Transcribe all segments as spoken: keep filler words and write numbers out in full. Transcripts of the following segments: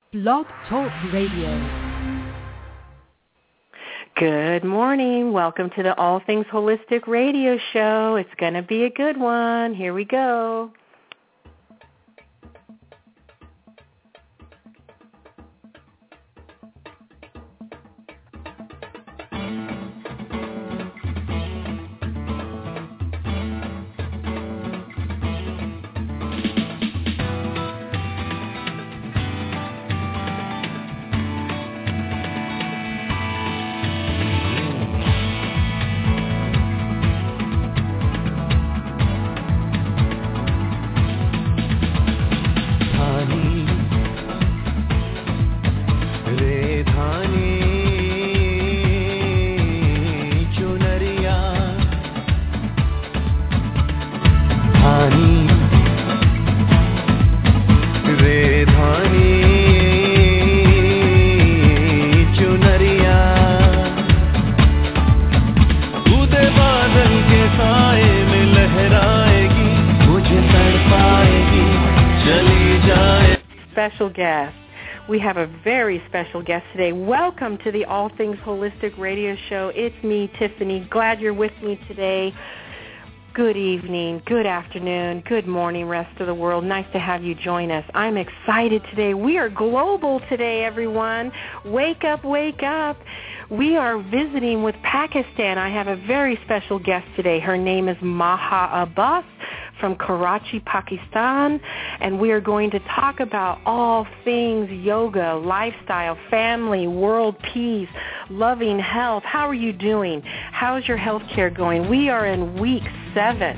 Blog Talk Radio. Good morning. Welcome to the All Things Holistic Radio Show. It's going to be a good one. Here we go. Special guest. We have a very special guest today. Welcome to the All Things Holistic Radio Show. It's me, Tiffany. Glad you're with me today. Good evening, good afternoon, good morning, rest of the world. Nice to have you join us. I'm excited today. We are global today, everyone. Wake up, wake up. We are visiting with Pakistan. I have a very special guest today. Her name is Maha Abbas from Karachi, Pakistan, and we are going to talk about all things yoga, lifestyle, family, world peace, loving health. How are you doing? How's your health care going? We are in week seven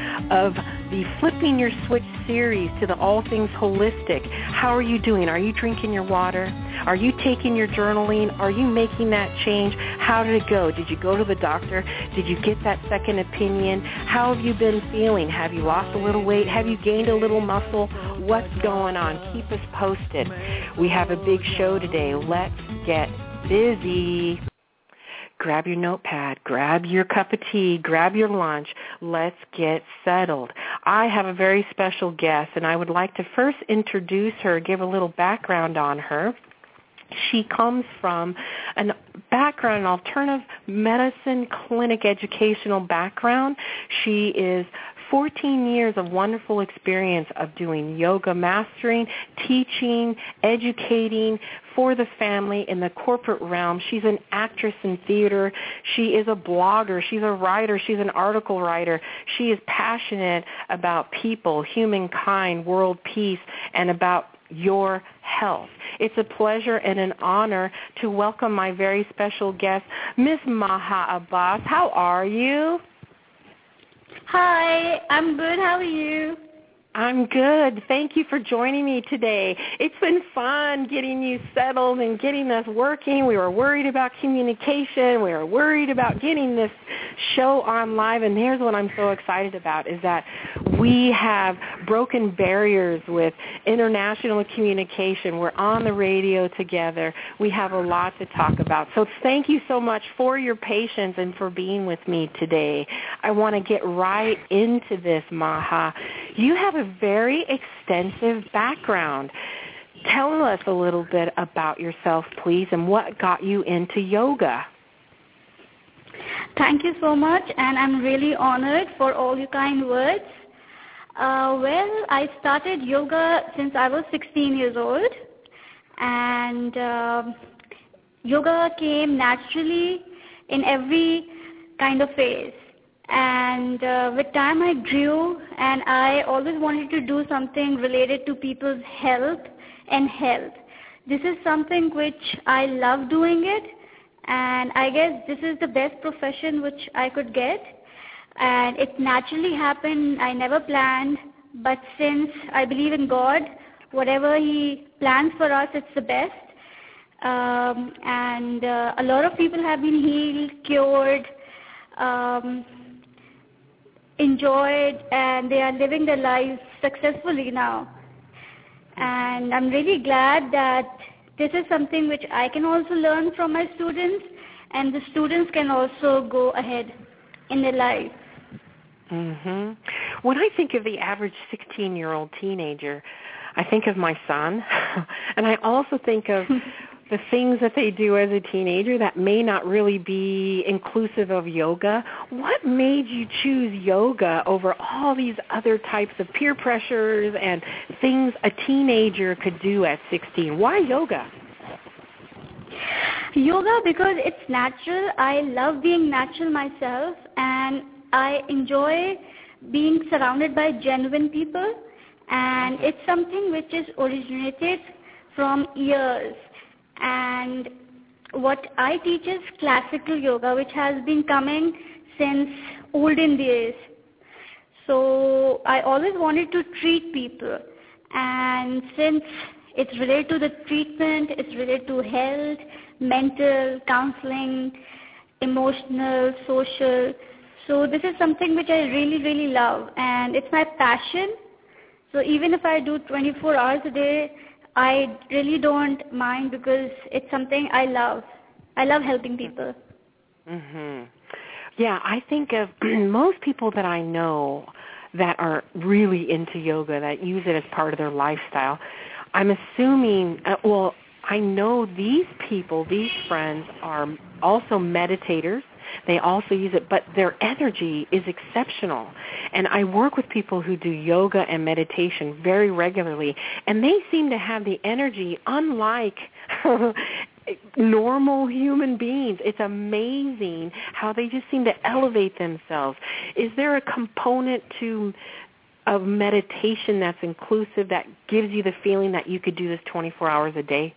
of the Flipping Your Switch series to the All Things Holistic. How are you doing? Are you drinking your water? Are you taking your journaling? Are you making that change? How did it go? Did you go to the doctor? Did you get that second opinion? How have you been feeling? Have you lost a little weight? Have you gained a little muscle? What's going on? Keep us posted. We have a big show today. Let's get busy. Grab your notepad, grab your cup of tea, grab your lunch. Let's get settled. I have a very special guest, and I would like to first introduce her, give a little background on her. She comes from a background, an alternative medicine clinic educational background. She is fourteen years of wonderful experience of doing yoga mastering, teaching, educating for the family in the corporate realm. She's an actress in theater. She is a blogger. She's a writer. She's an article writer. She is passionate about people, humankind, world peace, and about your health. It's a pleasure and an honor to welcome my very special guest, Miss Maha Abbas. How are you? Hi, I'm good. How are you? I'm good. Thank you for joining me today. It's been fun getting you settled and getting us working. We were worried about communication. We were worried about getting this show on live. And here's what I'm so excited about is that we have broken barriers with international communication. We're on the radio together. We have a lot to talk about. So thank you so much for your patience and for being with me today. I want to get right into this, Maha. You have a very extensive background. Tell us a little bit about yourself, please, and what got you into yoga. Thank you so much, and I'm really honored for all your kind words. Uh, well, I started yoga since I was sixteen years old, and uh, yoga came naturally in every kind of phase. And uh, with time I grew, and I always wanted to do something related to people's health and health. This is something which I love doing it, and I guess this is the best profession which I could get. And it naturally happened. I never planned, but since I believe in God, whatever He plans for us, it's the best. Um, and uh, a lot of people have been healed, cured, um, enjoyed, and they are living their lives successfully now. And I'm really glad that this is something which I can also learn from my students, and the students can also go ahead in their life. Mm-hmm. When I think of the average sixteen-year-old teenager, I think of my son, and I also think of the things that they do as a teenager that may not really be inclusive of yoga. What made you choose yoga over all these other types of peer pressures and things a teenager could do at sixteen? Why yoga? Yoga because it's natural. I love being natural myself, and I enjoy being surrounded by genuine people, and it's something which is originated from years. And what I teach is classical yoga, which has been coming since olden days. So I always wanted to treat people, and since it's related to the treatment, it's related to health, mental, counseling, emotional, social. So this is something which I really, really love, and it's my passion. So even if I do twenty-four hours a day, I really don't mind because it's something I love. I love helping people. Mhm. Yeah, I think of most people that I know that are really into yoga, that use it as part of their lifestyle. I'm assuming, uh, well, I know these people, these friends are also meditators. They also use it, but their energy is exceptional. And I work with people who do yoga and meditation very regularly, and they seem to have the energy unlike normal human beings. It's amazing how they just seem to elevate themselves. Is there a component to of meditation that's inclusive that gives you the feeling that you could do this twenty-four hours a day?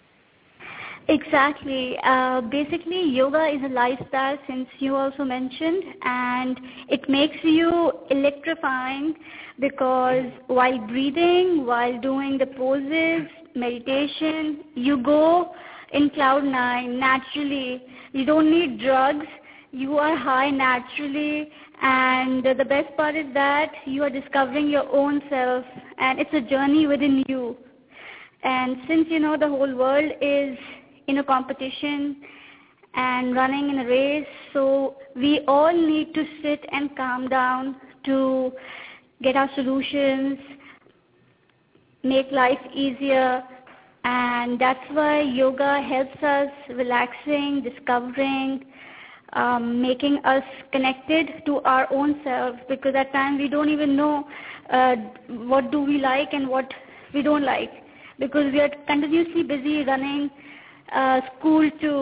Exactly. Uh, basically, yoga is a lifestyle, since you also mentioned, and it makes you electrifying because while breathing, while doing the poses, meditation, you go in cloud nine naturally. You don't need drugs. You are high naturally, and the best part is that you are discovering your own self, and it's a journey within you. And since, you know, the whole world is in a competition and running in a race, so we all need to sit and calm down to get our solutions, make life easier, and that's why yoga helps us relaxing, discovering, um, making us connected to our own selves, because at times we don't even know uh, what do we like and what we don't like, because we are continuously busy running Uh, school to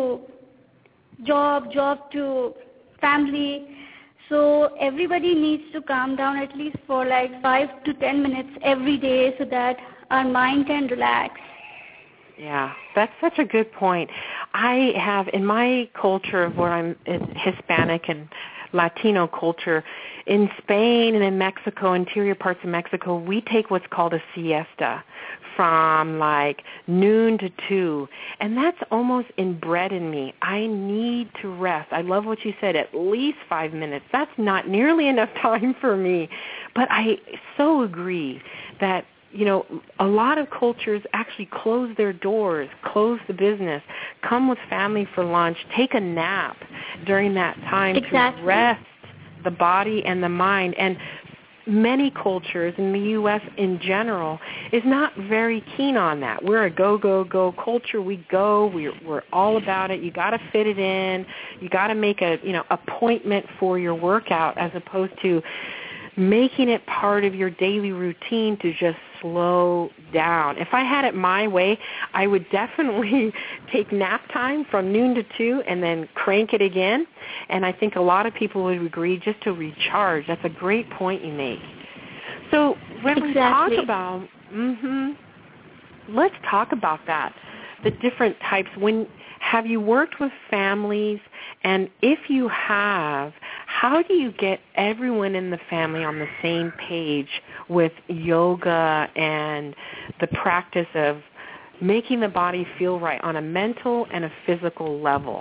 job, job to family. So everybody needs to calm down at least for like five to ten minutes every day so that our mind can relax. Yeah, that's such a good point. I have, in my culture where I'm Hispanic and Latino culture, in Spain and in Mexico, interior parts of Mexico, we take what's called a siesta from like noon to two, and that's almost inbred in me. I need to rest. I love what you said, at least five minutes. That's not nearly enough time for me, but I so agree that, you know, a lot of cultures actually close their doors, close the business, come with family for lunch, take a nap during that time exactly. to rest the body and the mind. And many cultures in the U S in general is not very keen on that. We're a go, go, go culture. We go. We're, we're all about it. You got to fit it in. You got to make a, you know, appointment for your workout, as opposed to making it part of your daily routine to just slow down. If I had it my way, I would definitely take nap time from noon to two and then crank it again. And I think a lot of people would agree, just to recharge. That's a great point you make. So when exactly. we talk about, mm-hmm, let's talk about that, the different types. When have you worked with families? And if you have, how do you get everyone in the family on the same page with yoga and the practice of making the body feel right on a mental and a physical level?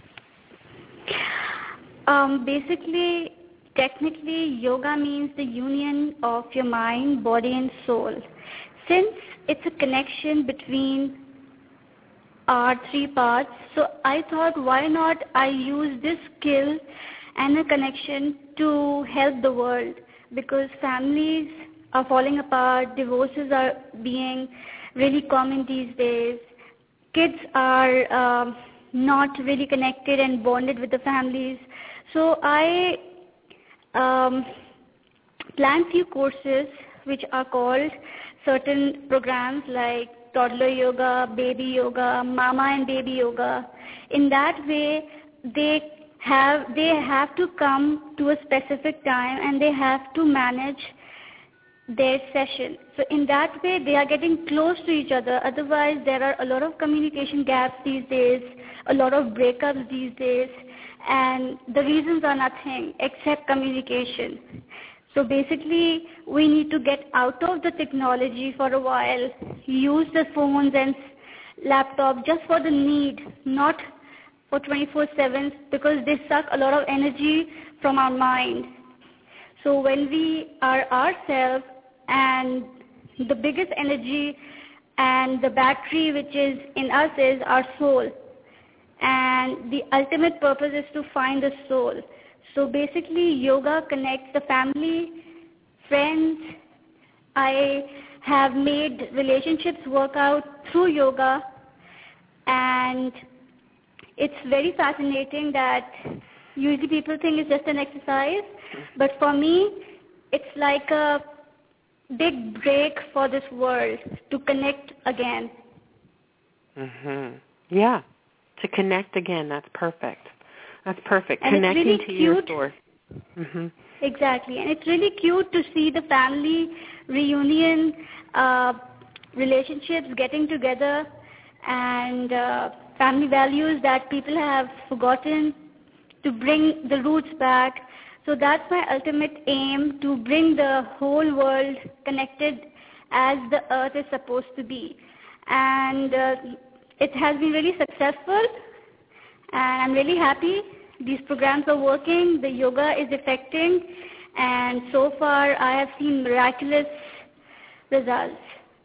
Um, basically, technically, yoga means the union of your mind, body, and soul. Since it's a connection between our three parts, so I thought, why not I use this skill and a connection to help the world, because families are falling apart. Divorces are being really common these days. Kids are um, not really connected and bonded with the families. So I um, plan few courses which are called certain programs like toddler yoga, baby yoga, mama and baby yoga. In that way, they have they have to come to a specific time and they have to manage their session. So in that way, they are getting close to each other. Otherwise, there are a lot of communication gaps these days, a lot of breakups these days, and the reasons are nothing except communication. So basically, we need to get out of the technology for a while, use the phones and laptop just for the need, not for twenty-four seven, because they suck a lot of energy from our mind. So when we are ourselves, and the biggest energy and the battery which is in us is our soul, and the ultimate purpose is to find the soul. So basically, yoga connects the family, friends. I have made relationships work out through yoga, and it's very fascinating that usually people think it's just an exercise, but for me, it's like a big break for this world to connect again. Mhm. Yeah, to connect again. That's perfect. That's perfect. And Connecting really to cute. your source. Mhm. Exactly, and it's really cute to see the family reunion, uh, relationships getting together, and uh, family values that people have forgotten, to bring the roots back. So that's my ultimate aim, to bring the whole world connected as the earth is supposed to be. And uh, it has been really successful, and I'm really happy. These programs are working, the yoga is affecting, and so far I have seen miraculous results.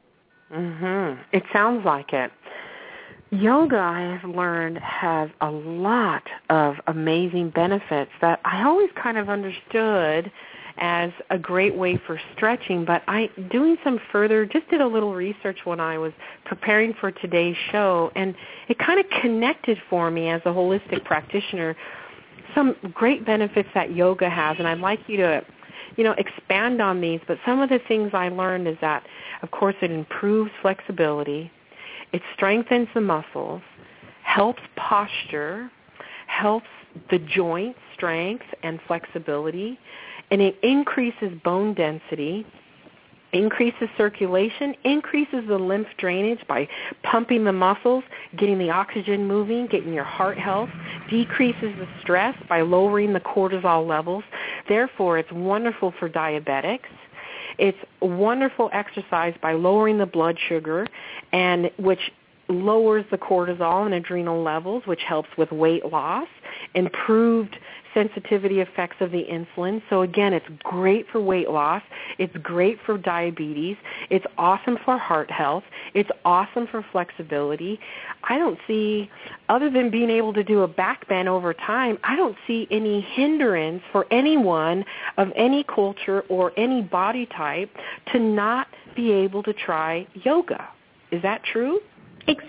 Mhm. It sounds like it. Yoga, I have learned, has a lot of amazing benefits that I always kind of understood as a great way for stretching, but I, doing some further, just did a little research when I was preparing for today's show, and it kind of connected for me as a holistic practitioner some great benefits that yoga has, and I'd like you to, you know, expand on these, but some of the things I learned is that, of course, it improves flexibility, it strengthens the muscles, helps posture, helps the joint strength and flexibility, and it increases bone density, increases circulation, increases the lymph drainage by pumping the muscles, getting the oxygen moving, getting your heart health, decreases the stress by lowering the cortisol levels. Therefore, it's wonderful for diabetics. It's wonderful exercise by lowering the blood sugar, and which lowers the cortisol and adrenal levels, which helps with weight loss, improved sensitivity effects of the insulin. So again, it's great for weight loss. It's great for diabetes. It's awesome for heart health. It's awesome for flexibility. I don't see, other than being able to do a back bend over time, I don't see any hindrance for anyone of any culture or any body type to not be able to try yoga. Is that true? Ex-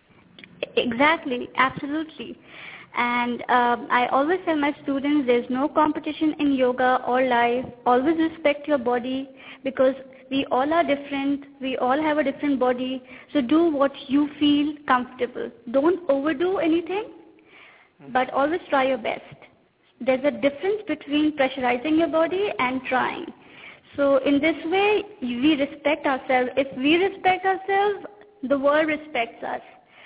exactly, absolutely. And um, I always tell my students there's no competition in yoga or life. Always respect your body, because we all are different. We all have a different body. So do what you feel comfortable. Don't overdo anything, but always try your best. There's a difference between pressurizing your body and trying. So in this way, we respect ourselves. If we respect ourselves, the world respects us.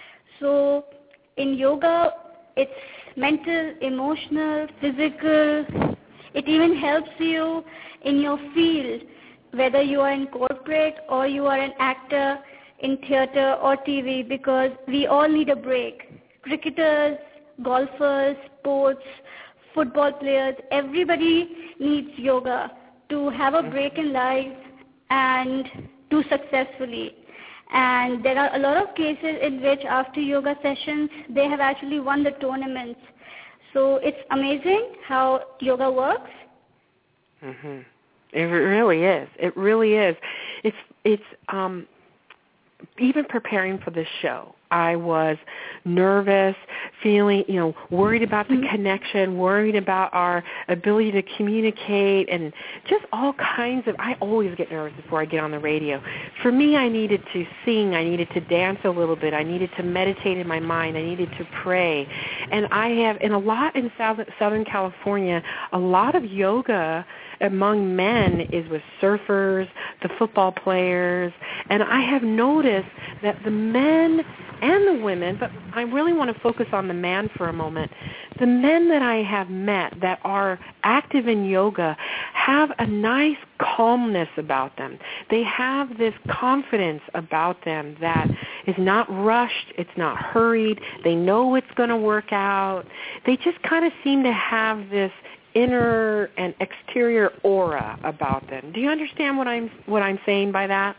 So in yoga, it's mental, emotional, physical. It even helps you in your field, whether you are in corporate or you are an actor in theater or T V, because we all need a break. Cricketers, golfers, sports, football players, everybody needs yoga to have a break in life and do successfully. And there are a lot of cases in which after yoga sessions, they have actually won the tournaments. So it's amazing how yoga works. Mhm. It really is. It really is. It's it's um, even preparing for this show, I was nervous, feeling, you know, worried about the mm-hmm. connection, worried about our ability to communicate, and just all kinds of, I always get nervous before I get on the radio. For me, I needed to sing, I needed to dance a little bit, I needed to meditate in my mind, I needed to pray. And I have, and a lot in South, Southern California, a lot of yoga among men is with surfers, the football players, and I have noticed that the men and the women, but I really want to focus on the man for a moment, the men that I have met that are active in yoga have a nice calmness about them. They have this confidence about them that is not rushed, it's not hurried, they know it's going to work out. They just kind of seem to have this inner and exterior aura about them. Do you understand what I'm what I'm saying by that?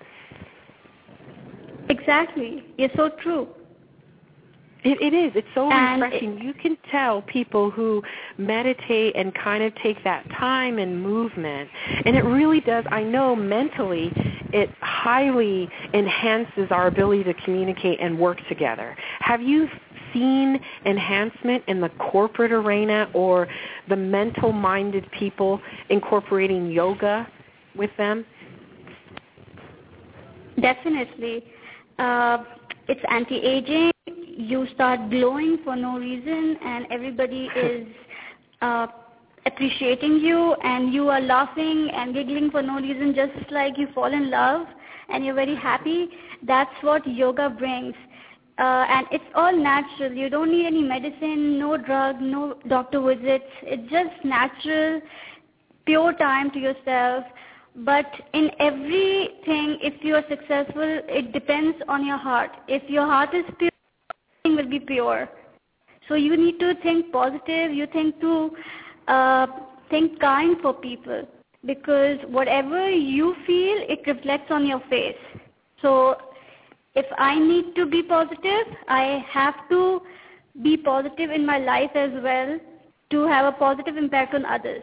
Exactly. It's so true. It, it is. It's so and refreshing. It, you can tell people who meditate and kind of take that time and movement, and it really does. I know mentally it highly enhances our ability to communicate and work together. Have you seen enhancement in the corporate arena or the mental-minded people incorporating yoga with them? Definitely. Uh, it's anti-aging. You start glowing for no reason, and everybody is uh, appreciating you, and you are laughing and giggling for no reason, just like you fall in love, and you're very happy. That's what yoga brings. Uh, and it's all natural. You don't need any medicine, no drug, no doctor visits. It's just natural, pure time to yourself. But in everything, if you are successful, it depends on your heart. If your heart is pure, everything will be pure. So you need to think positive. You think to uh, think kind for people, because whatever you feel, it reflects on your face. So if I need to be positive, I have to be positive in my life as well to have a positive impact on others.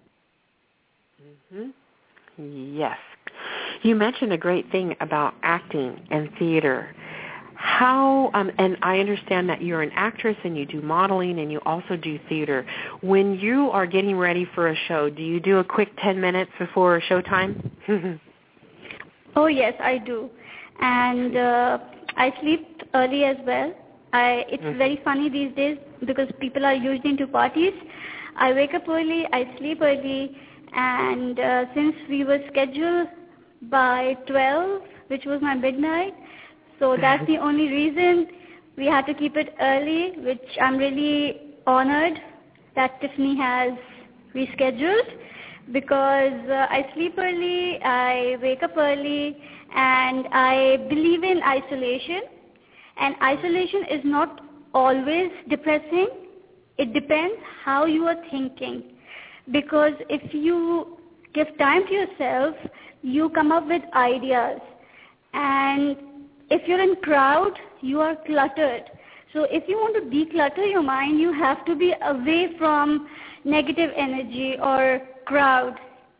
Mm-hmm. Yes. You mentioned a great thing about acting and theater. How, um, and I understand that you're an actress and you do modeling and you also do theater. When you are getting ready for a show, do you do a quick ten minutes before showtime? Oh, yes, I do. And uh, I sleep early as well. I, it's mm-hmm. very funny these days because people are usually into parties. I wake up early, I sleep early, and uh, since we were scheduled by twelve, which was my midnight, so that's the only reason we had to keep it early, which I'm really honored that Tiffany has rescheduled, because uh, I sleep early, I wake up early, and I believe in isolation. And isolation is not always depressing. It depends how you are thinking. Because if you give time to yourself, you come up with ideas. And if you're in crowd, you are cluttered. So if you want to declutter your mind, you have to be away from negative energy or crowd.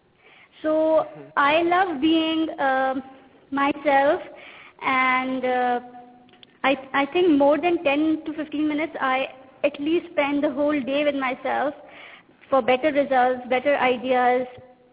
So I love being uh, myself, and uh, I, I think more than ten to fifteen minutes I at least spend the whole day with myself for better results, better ideas,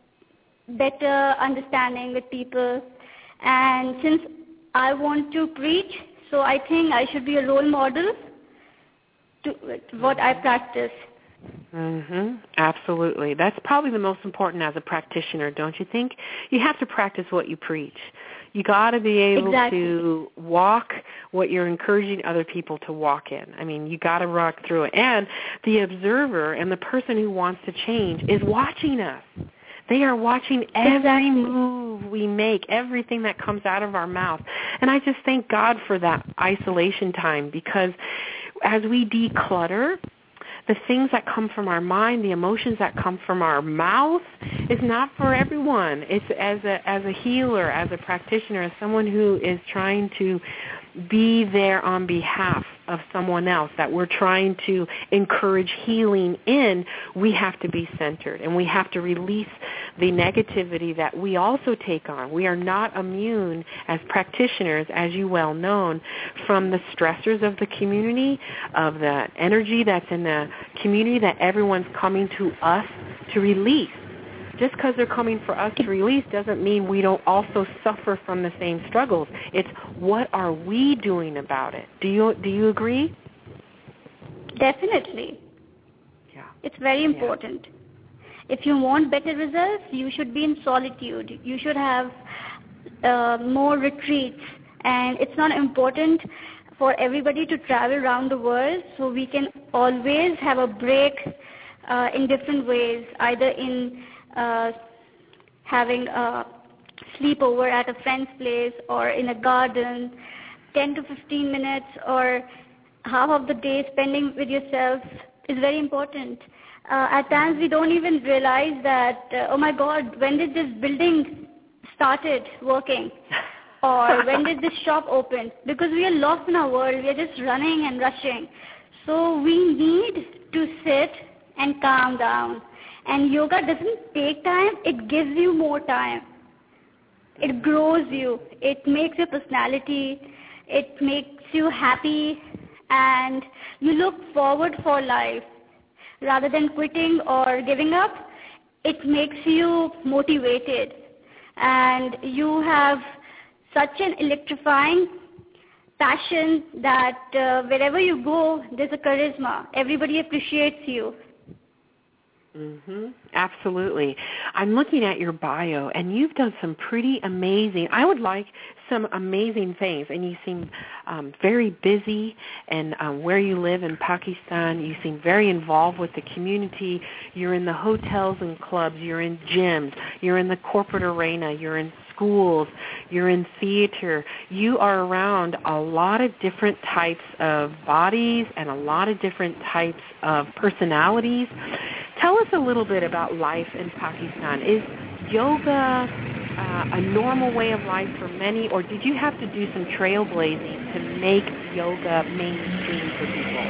better understanding with people. And since I want to preach, so I think I should be a role model to what I practice. Mm-hmm. Absolutely. That's probably the most important as a practitioner, don't you think? You have to practice what you preach. You got to be able exactly. to walk what you're encouraging other people to walk in. I mean, you got to walk through it. And the observer and the person who wants to change is watching us. They are watching every exactly. move we make, everything that comes out of our mouth. And I just thank God for that isolation time, because as we declutter, the things that come from our mind, the emotions that come from our mouth, is not for everyone. It's as a as a healer, as a practitioner, as someone who is trying to be there on behalf of someone else, that we're trying to encourage healing in, we have to be centered, and we have to release the negativity that we also take on. We are not immune as practitioners, as you well know, from the stressors of the community, of the energy that's in the community that everyone's coming to us to release. Just because they're coming for us to release doesn't mean we don't also suffer from the same struggles. It's what are we doing about it? Do you do you agree? Definitely. Yeah. It's very important. Yeah. If you want better results, you should be in solitude. You should have uh, more retreats. And it's not important for everybody to travel around the world, so we can always have a break uh, in different ways, either in Uh, having a sleepover at a friend's place or in a garden, ten to fifteen minutes or half of the day spending with yourself is very important. Uh, at times we don't even realize that, uh, oh my God, when did this building started working? Or when did this shop open? Because we are lost in our world. We are just running and rushing. So we need to sit and calm down. And yoga doesn't take time, it gives you more time. It grows you, it makes your personality, it makes you happy, and you look forward for life. Rather than quitting or giving up, it makes you motivated. And you have such an electrifying passion that uh, wherever you go, there's a charisma. Everybody appreciates you. Mm-hmm. Absolutely. I'm looking at your bio, and you've done some pretty amazing, I would like some amazing things, and you seem um, very busy, and um, where you live in Pakistan, you seem very involved with the community. You're in the hotels and clubs, you're in gyms, you're in the corporate arena, you're in schools, you're in theater. You are around a lot of different types of bodies and a lot of different types of personalities. Tell us a little bit about life in Pakistan. Is yoga uh, a normal way of life for many, or did you have to do some trailblazing to make yoga mainstream for people?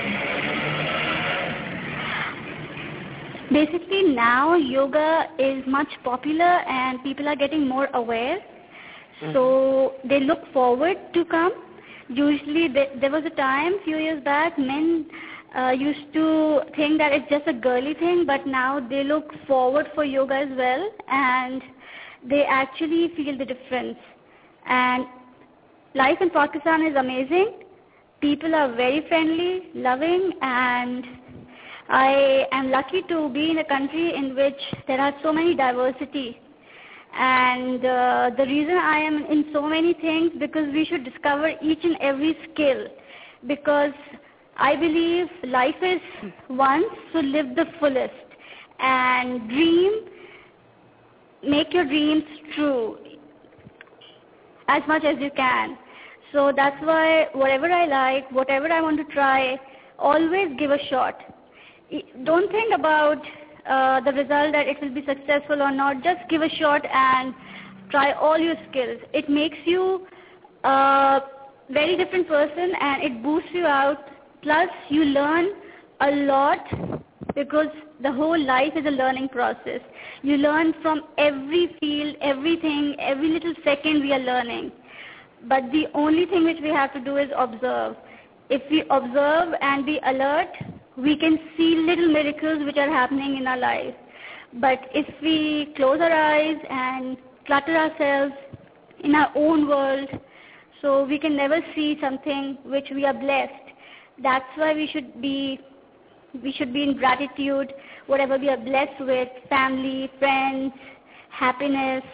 Basically, now yoga is much popular and people are getting more aware. Mm-hmm. So they look forward to come. Usually they, there was a time a few years back, men uh, used to think that it's just a girly thing, but now they look forward for yoga as well, and they actually feel the difference. And life in Pakistan is amazing. People are very friendly, loving, and I am lucky to be in a country in which there are so many diversity. And uh, the reason I am in so many things, because we should discover each and every skill. Because I believe life is once, so live the fullest. And dream, make your dreams true as much as you can. So that's why whatever I like, whatever I want to try, always give a shot. Don't think about uh, the result, that it will be successful or not. Just give a shot and try all your skills. It makes you a very different person and it boosts you out. Plus, you learn a lot, because the whole life is a learning process. You learn from every field, everything, every little second we are learning. But the only thing which we have to do is observe. If we observe and be alert, we can see little miracles which are happening in our life. But if we close our eyes and clutter ourselves in our own world, so we can never see something which we are blessed. That's why we should be we should be in gratitude, whatever we are blessed with, family, friends, happiness.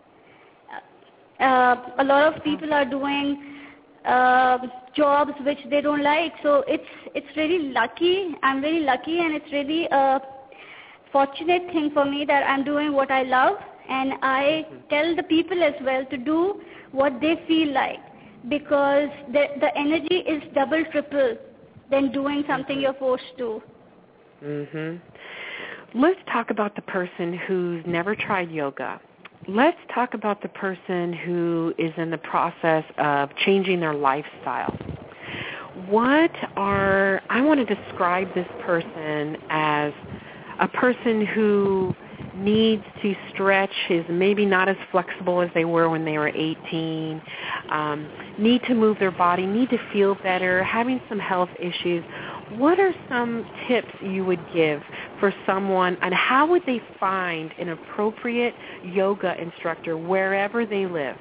Uh, a lot of people are doing uh, jobs which they don't like, so it's it's really lucky. I'm very lucky, and it's really a fortunate thing for me that I'm doing what I love, and I tell the people as well to do what they feel like, because the the energy is double, triple than doing something you're forced to. Mhm. Let's talk about the person who's never tried yoga. let's talk about the person who is in the process of changing their lifestyle. What are, I want to describe this person as a person who needs to stretch, is maybe not as flexible as they were when they were eighteen, um, need to move their body, need to feel better, having some health issues. What are some tips you would give for someone, and how would they find an appropriate yoga instructor wherever they live?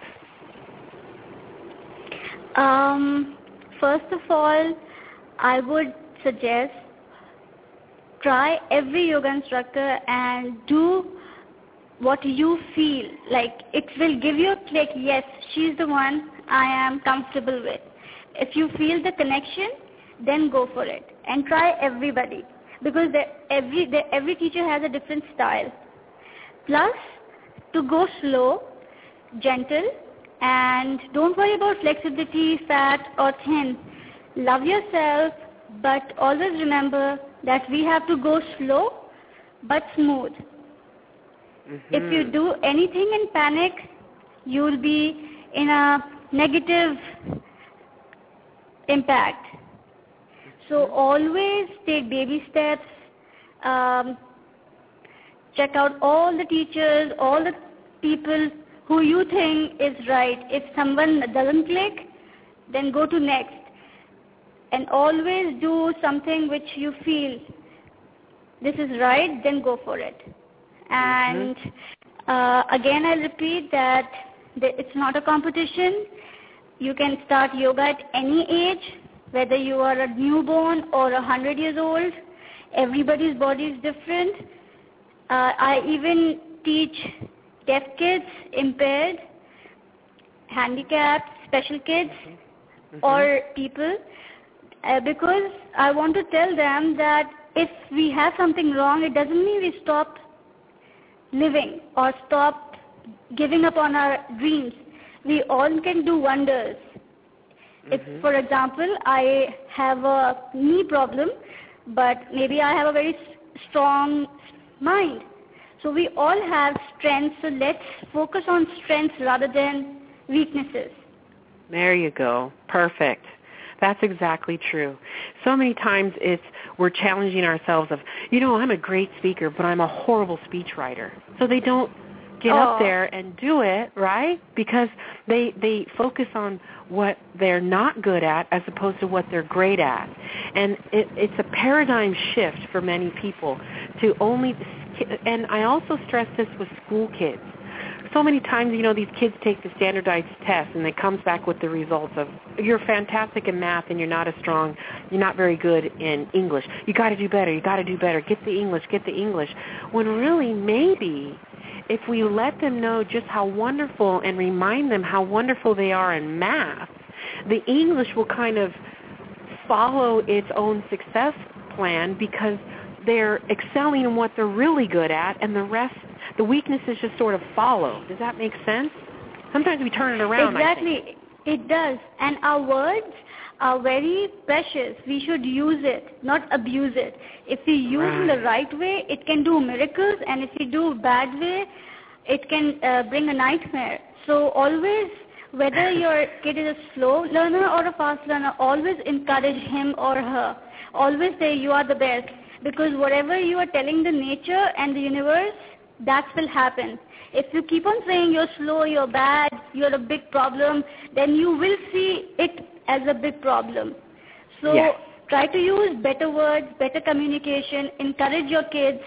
Um, first of all, I would suggest try every yoga instructor and do what you feel. Like, it will give you a click, yes, she's the one I am comfortable with. If you feel the connection, then go for it. And try everybody. Because every, every teacher has a different style. Plus, to go slow, gentle, and don't worry about flexibility, fat or thin. Love yourself, but always remember that we have to go slow but smooth. Mm-hmm. If you do anything in panic, you will be in a negative impact. So always take baby steps, um, check out all the teachers, all the people who you think is right. If someone doesn't click, then go to next. And always do something which you feel this is right, then go for it. And mm-hmm. uh, again, I repeat that it's not a competition. You can start yoga at any age, whether you are a newborn or a hundred years old. Everybody's body is different. Uh, I even teach deaf kids, impaired, handicapped, special kids, mm-hmm. or people, uh, because I want to tell them that if we have something wrong, it doesn't mean we stop living or stop giving up on our dreams. We all can do wonders. Mm-hmm. If, for example, I have a knee problem, but maybe I have a very strong mind. So we all have strengths, so let's focus on strengths rather than weaknesses. There you go. Perfect. That's exactly true. So many times it's we're challenging ourselves of, you know, I'm a great speaker, but I'm a horrible speechwriter. So they don't get oh. up there and do it, right? Because they they focus on what they're not good at as opposed to what they're great at. And it, it's a paradigm shift for many people to only, and I also stress this with school kids. So many times, you know, these kids take the standardized test and it comes back with the results of, you're fantastic in math and you're not as strong, you're not very good in English. You got to do better, you got to do better, get the English, get the English. When really maybe if we let them know just how wonderful and remind them how wonderful they are in math, the English will kind of follow its own success plan because they're excelling in what they're really good at, and the rest, the weaknesses just sort of follow. Does that make sense? Sometimes we turn it around. Exactly. It does. And our words are very precious. We should use it, not abuse it. If we use right. in the right way, it can do miracles, and if we do bad way, it can uh, bring a nightmare. So always, whether your kid is a slow learner or a fast learner, always encourage him or her. Always say you are the best. Because whatever you are telling the nature and the universe, that will happen. If you keep on saying you're slow, you're bad, you're a big problem, then you will see it as a big problem. So yes. try to use better words, better communication, encourage your kids,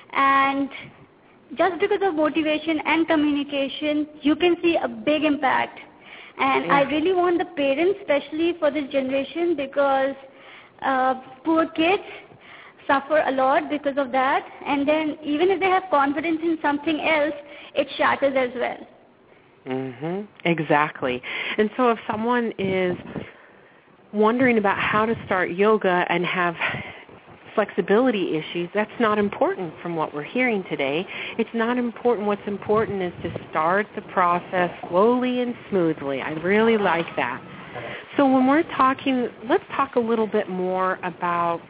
and just because of motivation and communication, you can see a big impact. And yeah. I really want the parents, especially for this generation, because uh, poor kids suffer a lot because of that, and then even if they have confidence in something else, it shatters as well. Mhm. Exactly. And so if someone is wondering about how to start yoga and have flexibility issues, that's not important from what we're hearing today. It's not important. What's important is to start the process slowly and smoothly. I really like that. So when we're talking, let's talk a little bit more about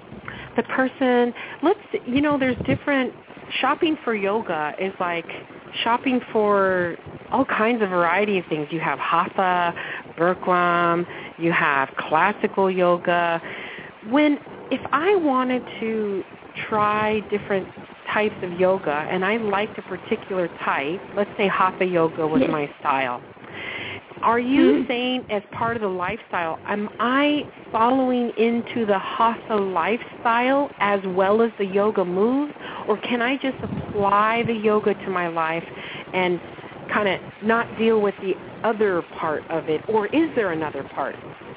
the person. Let's, you know, there's different, shopping for yoga is like shopping for all kinds of variety of things. You have Hatha, Bikram, you have classical yoga. When, if I wanted to try different types of yoga, and I liked a particular type, let's say Hatha yoga was yes. my style, are you mm-hmm. saying as part of the lifestyle, am I following into the Hatha lifestyle as well as the yoga moves, or can I just apply the yoga to my life and kind of not deal with the other part of it, or is there another part?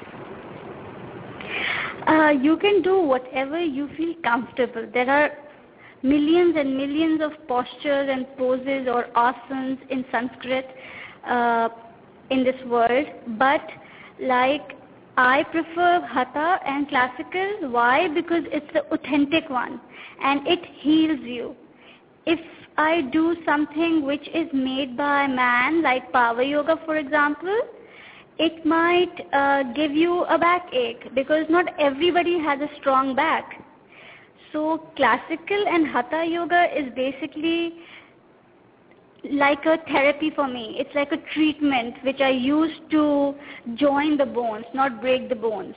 Uh, you can do whatever you feel comfortable. There are millions and millions of postures and poses or asanas in Sanskrit uh, in this world, but like I prefer Hatha and classical. Why? Because it's the authentic one and it heals you. If I do something which is made by man, like Power Yoga for example, it might uh, give you a backache because not everybody has a strong back. So classical and Hatha yoga is basically like a therapy for me. It's like a treatment which I use to join the bones, not break the bones.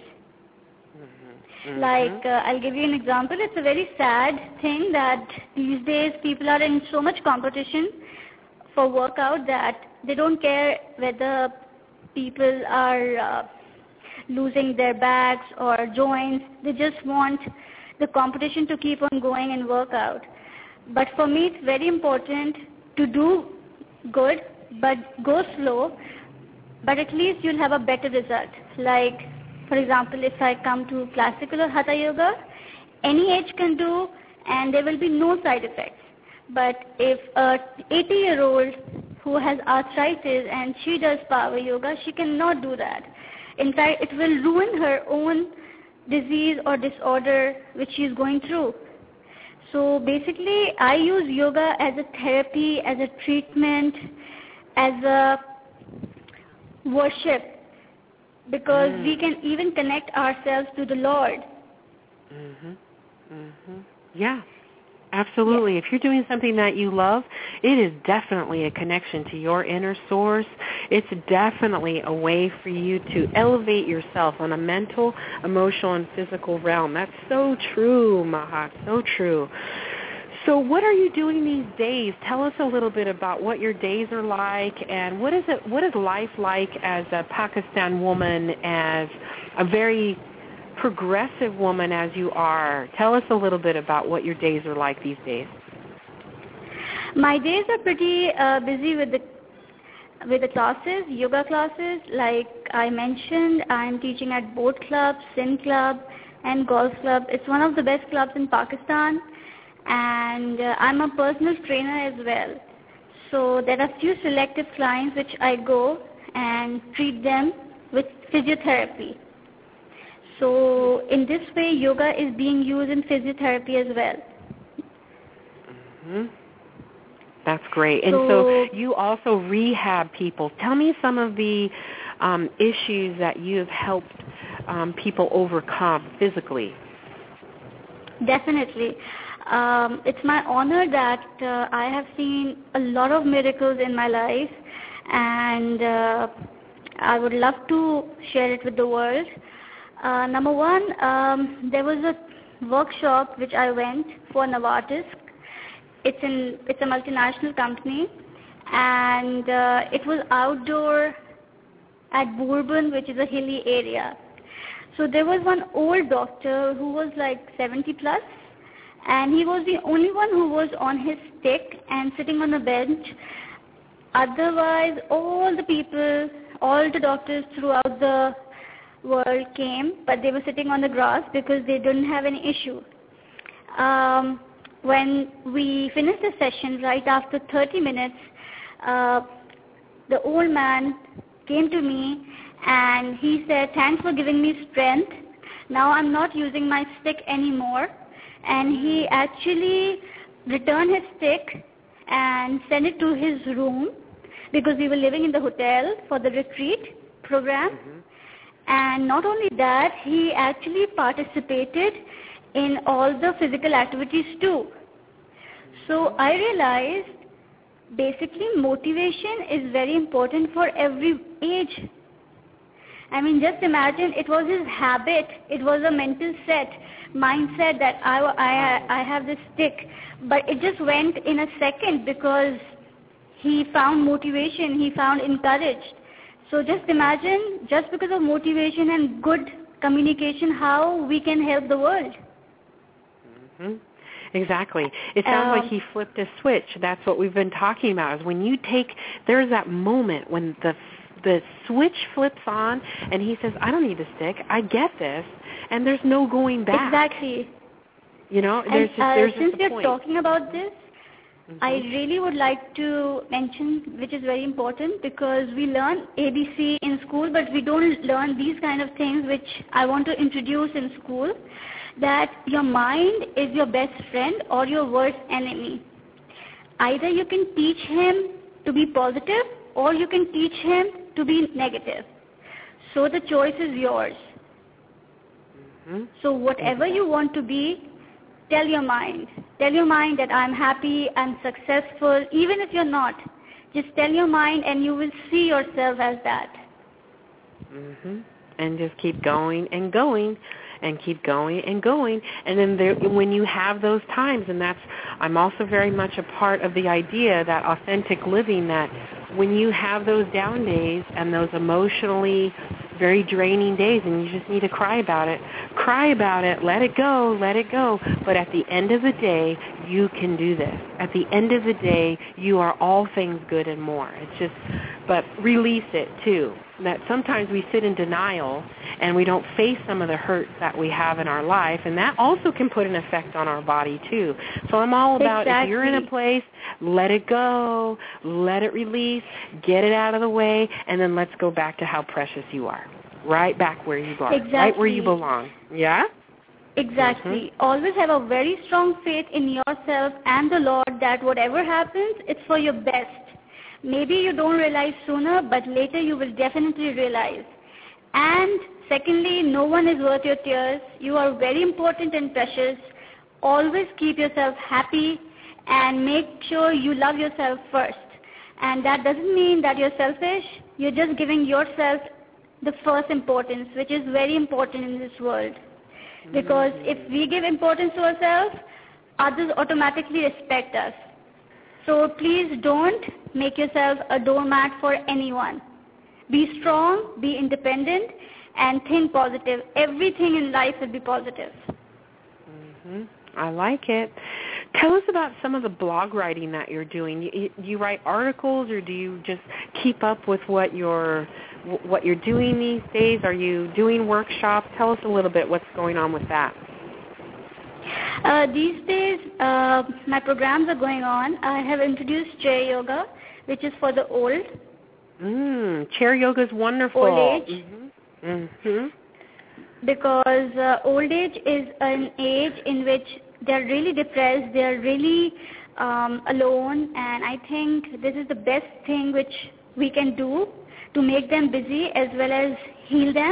Mm-hmm. Like, uh, I'll give you an example. It's a very sad thing that these days people are in so much competition for workout that they don't care whether people are uh, losing their backs or joints. They just want the competition to keep on going and work out. But for me, it's very important to do good, but go slow, but at least you'll have a better result. Like, for example, if I come to classical or Hatha yoga, any age can do and there will be no side effects. But if a eighty-year-old who has arthritis and she does Power yoga, she cannot do that. In fact, it will ruin her own disease or disorder which she is going through. So basically, I use yoga as a therapy, as a treatment, as a worship, because mm. we can even connect ourselves to the Lord. Mhm. Mhm. Yeah. Absolutely. Yes. If you're doing something that you love, it is definitely a connection to your inner source. It's definitely a way for you to elevate yourself on a mental, emotional, and physical realm. That's so true, Mahak, so true. So what are you doing these days? Tell us a little bit about what your days are like, and what is it? What is life like as a Pakistan woman, as a very progressive woman as you are? Tell us a little bit about what your days are like these days. My days are pretty uh, busy with the with the classes, yoga classes. Like I mentioned, I'm teaching at Boat Club, Sin Club, and Golf Club. It's one of the best clubs in Pakistan, and uh, I'm a personal trainer as well. So there are few selective clients which I go and treat them with physiotherapy. So in this way, yoga is being used in physiotherapy as well. Mm-hmm. That's great. And so, so you also rehab people. Tell me some of the um, issues that you have helped um, people overcome physically. Definitely. Um, it's my honor that uh, I have seen a lot of miracles in my life, and uh, I would love to share it with the world. Uh, number one, um, there was a workshop which I went for Novartis. It's in it's a multinational company, and uh, it was outdoor at Bourbon, which is a hilly area. So there was one old doctor who was like seventy plus, and he was the only one who was on his stick and sitting on a bench. Otherwise, all the people, all the doctors throughout the world came, but they were sitting on the grass because they didn't have any issue. Um, when we finished the session, right after thirty minutes, uh, the old man came to me and he said, "Thanks for giving me strength. Now I'm not using my stick anymore." And he actually returned his stick and sent it to his room because we were living in the hotel for the retreat program. Mm-hmm. And not only that, he actually participated in all the physical activities too. So I realized basically motivation is very important for every age. I mean, just imagine it was his habit, it was a mental set, mindset that I, I, I have this stick, but it just went in a second because he found motivation, he found encouraged. So just imagine, just because of motivation and good communication, how we can help the world. Mm-hmm. Exactly. It sounds um, like he flipped a switch. That's what we've been talking about, is when you take, there's that moment when the the switch flips on and he says, I don't need a stick, I get this, and there's no going back. Exactly. You know, and, there's just, uh, there's since just a we're point. talking about this, mm-hmm. I really would like to mention, which is very important, because we learn A B C in school, but we don't learn these kind of things which I want to introduce in school, that your mind is your best friend or your worst enemy. Either you can teach him to be positive or you can teach him to be negative. So the choice is yours. Mm-hmm. So whatever you want to be, tell your mind. Tell your mind that I'm happy, I'm successful, even if you're not. Just tell your mind and you will see yourself as that. Mm-hmm. And just keep going and going and keep going and going. And then there, when you have those times, and that's, I'm also very much a part of the idea that authentic living, that when you have those down days and those emotionally very draining days and you just need to cry about it, cry about it, let it go, let it go. But at the end of the day, you can do this. At the end of the day, you are all things good and more. It's just, but release it too. That sometimes we sit in denial and we don't face some of the hurts that we have in our life, and that also can put an effect on our body too. So I'm all about, exactly. If you're in a place, let it go, let it release, get it out of the way, and then let's go back to how precious you are. Right back where you are, exactly. right where you belong. Yeah? Exactly. Mm-hmm. Always have a very strong faith in yourself and the Lord that whatever happens, it's for your best. Maybe you don't realize sooner, but later you will definitely realize. And secondly, no one is worth your tears. You are very important and precious. Always keep yourself happy and make sure you love yourself first. And that doesn't mean that you're selfish. You're just giving yourself the first importance, which is very important in this world. Because if we give importance to ourselves, others automatically respect us. So please don't make yourself a doormat for anyone. Be strong, be independent, and think positive. Everything in life will be positive. Mm-hmm. I like it. Tell us about some of the blog writing that you're doing. You, do you write articles, or do you just keep up with what you're what you're doing these days? Are you doing workshops? Tell us a little bit what's going on with that. Uh, these days, uh, my programs are going on. I have introduced chair yoga, which is for the old. Mm, chair yoga is wonderful. Old age. Mm-hmm. Mm-hmm. Because uh, old age is an age in which they're really depressed, they're really um, alone, and I think this is the best thing which we can do to make them busy as well as heal them.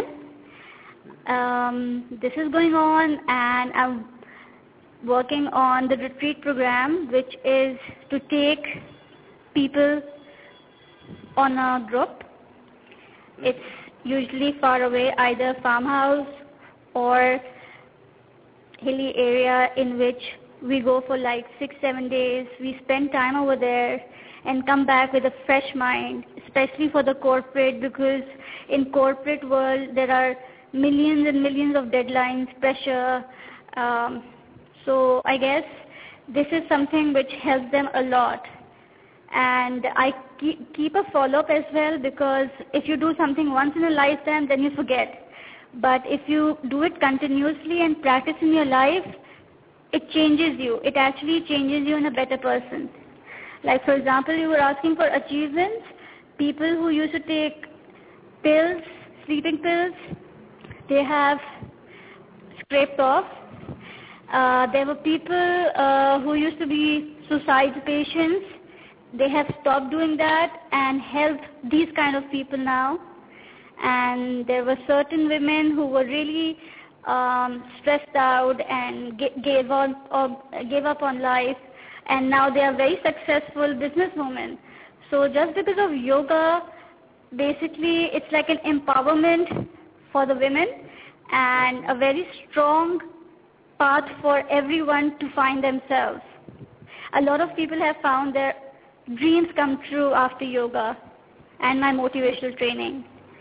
Um, this is going on, and I'm working on the retreat program, which is to take people on a group. It's usually far away, either farmhouse or hilly area, in which we go for like six, seven days. We spend time over there and come back with a fresh mind, especially for the corporate, because in corporate world there are millions and millions of deadlines, pressure. Um, so I guess this is something which helps them a lot. And I keep, keep a follow-up as well, because if you do something once in a lifetime, then you forget. But if you do it continuously and practice in your life, it changes you. It actually changes you in a better person. Like, for example, you were asking for achievements. People who used to take pills, sleeping pills, they have scraped off. Uh, there were people uh, who used to be suicide patients. They have stopped doing that and helped these kind of people now. And there were certain women who were really um, stressed out and g- gave on or gave up on life, and now they are very successful businesswomen. So just because of yoga, basically it's like an empowerment for the women and a very strong path for everyone to find themselves. A lot of people have found their dreams come true after yoga and my motivational training.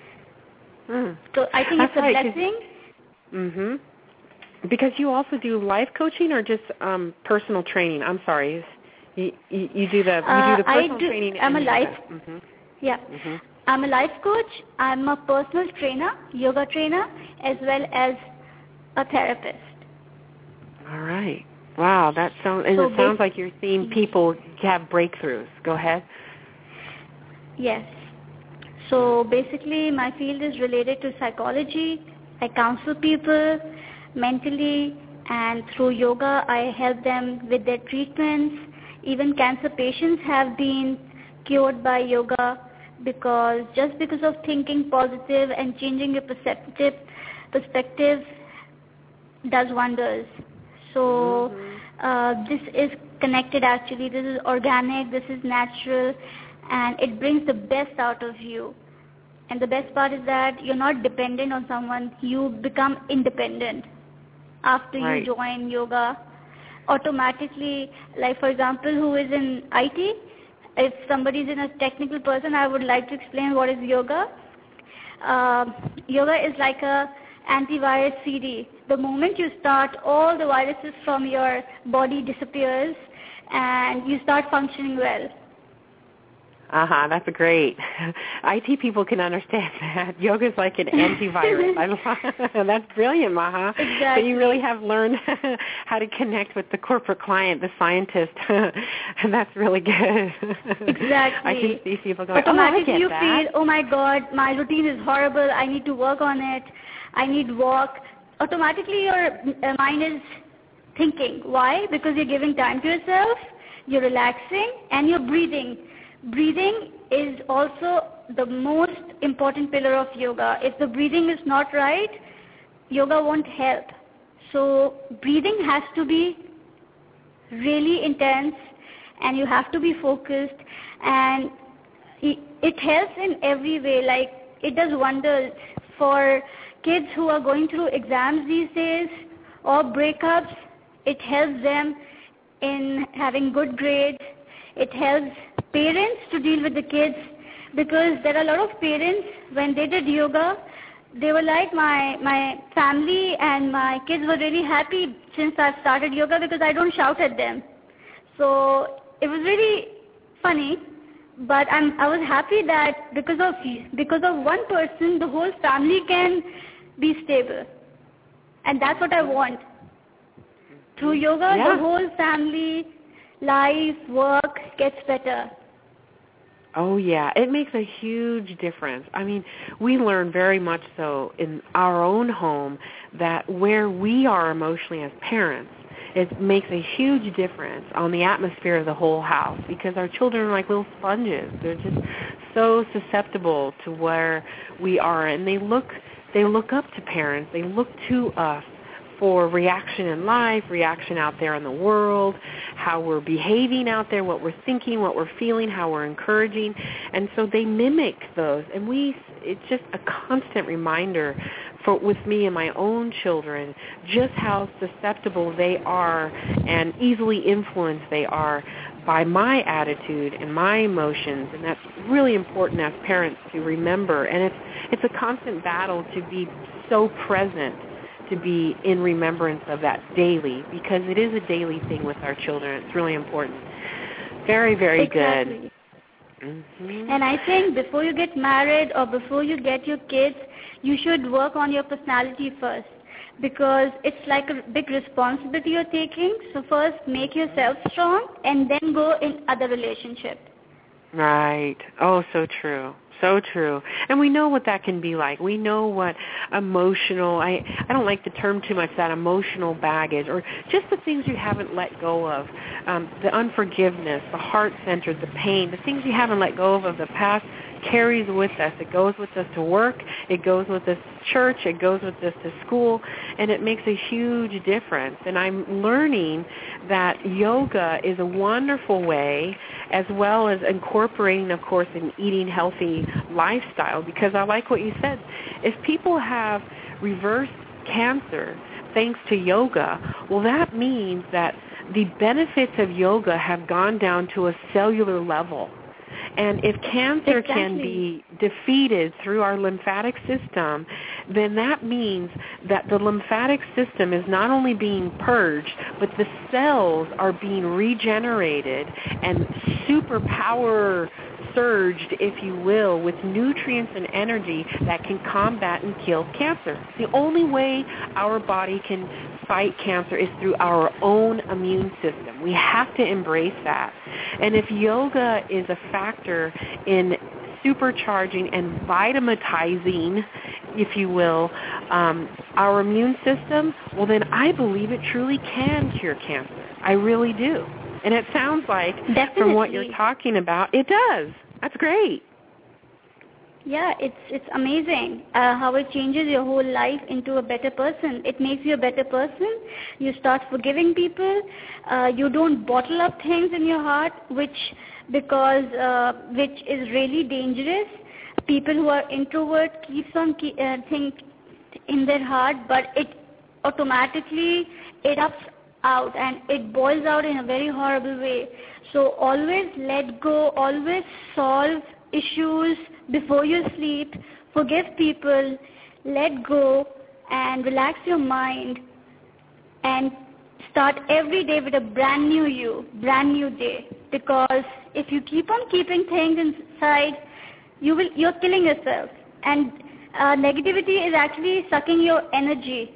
Mm. So I think That's it's a right, blessing. Mhm. Because you also do life coaching or just um, personal training? I'm sorry. You, you, you do the you Uh, do the personal I do, training. I'm a and life. Mm-hmm. Yeah. Mm-hmm. I'm a life coach. I'm a personal trainer, yoga trainer, as well as a therapist. All right. Wow, that sounds and So it sounds like you're seeing people have breakthroughs. Go ahead. Yes. So basically my field is related to psychology. I counsel people mentally, and through yoga I help them with their treatments. Even cancer patients have been cured by yoga because just because of thinking positive and changing your perspective, perspective does wonders. So uh, this is connected actually. This is organic, this is natural, and it brings the best out of you. And the best part is that you're not dependent on someone. You become independent after Right. you join yoga. Automatically, like for example, who is in I T, if somebody is in a technical person, I would like to explain what is yoga. Uh, yoga is like a antivirus C D. The moment you start, all the viruses from your body disappears and you start functioning well. Uh-huh, that's great. I T people can understand that. Yoga is like an antivirus. I love, that's brilliant, Maha. Exactly. So you really have learned how to connect with the corporate client, the scientist, and that's really good. Exactly. I can see people going, automatically oh, I get you that. feel, oh my God, my routine is horrible. I need to work on it. I need walk. Automatically your uh, mind is thinking. Why? Because you're giving time to yourself, you're relaxing, and you're breathing. Breathing is also the most important pillar of yoga. If the breathing is not right, yoga won't help. So breathing has to be really intense and you have to be focused, and it, it helps in every way. Like it does wonders for kids who are going through exams these days or breakups. It helps them in having good grades. It helps parents to deal with the kids, because there are a lot of parents, when they did yoga, they were like, my my family and my kids were really happy since I've started yoga because I don't shout at them. So it was really funny, but I'm, I was happy that because of because of one person, the whole family can be stable. And that's what I want. Through yoga, Yeah. the whole family, life, work gets better. Oh, yeah. It makes a huge difference. I mean, we learn very much so in our own home that where we are emotionally as parents, it makes a huge difference on the atmosphere of the whole house, because our children are like little sponges. They're just so susceptible to where we are, and they look they look up to parents. They look to us for reaction in life, reaction out there in the world, how we're behaving out there, what we're thinking, what we're feeling, how we're encouraging. And so they mimic those. And we, it's just a constant reminder for with me and my own children just how susceptible they are and easily influenced they are by my attitude and my emotions. And that's really important as parents to remember. And it's it's a constant battle to be so present, to be in remembrance of that daily, because it is a daily thing with our children. It's really important. Very, very Exactly. good. Mm-hmm. And I think before you get married or before you get your kids, you should work on your personality first, because it's like a big responsibility you're taking. So first make yourself strong and then go in other relationships. Right. Oh, so true. So true. And we know what that can be like. We know what emotional, I, I don't like the term too much, that emotional baggage, or just the things you haven't let go of, um, the unforgiveness, the heart-centered, the pain, the things you haven't let go of of the past carries with us. It goes with us to work. It goes with us to church. It goes with us to school. and it makes a huge difference. And I'm learning that yoga is a wonderful way, as well as incorporating, of course, an eating healthy lifestyle, because I like what you said. If people have reversed cancer thanks to yoga, well, that means that the benefits of yoga have gone down to a cellular level. And if cancer exactly. can be defeated through our lymphatic system, then that means that the lymphatic system is not only being purged, but the cells are being regenerated and superpower surged, if you will, with nutrients and energy that can combat and kill cancer. The only way our body can fight cancer is through our own immune system. We have to embrace that. And if yoga is a factor in supercharging and vitaminizing, if you will, um, our immune system, well, then I believe it truly can cure cancer. I really do. And it sounds like, Definitely. from what you're talking about, it does. That's great. Yeah, it's it's amazing uh, how it changes your whole life into a better person. It makes you a better person. You start forgiving people. Uh, you don't bottle up things in your heart, which because uh, which is really dangerous. People who are introvert keeps on keep, uh, think in their heart, but it automatically erupts out and it boils out in a very horrible way. So always let go, always solve issues before you sleep, forgive people, let go and relax your mind and start every day with a brand new you, brand new day. Because if you keep on keeping things inside, you will, you're killing yourself. And uh, negativity is actually sucking your energy.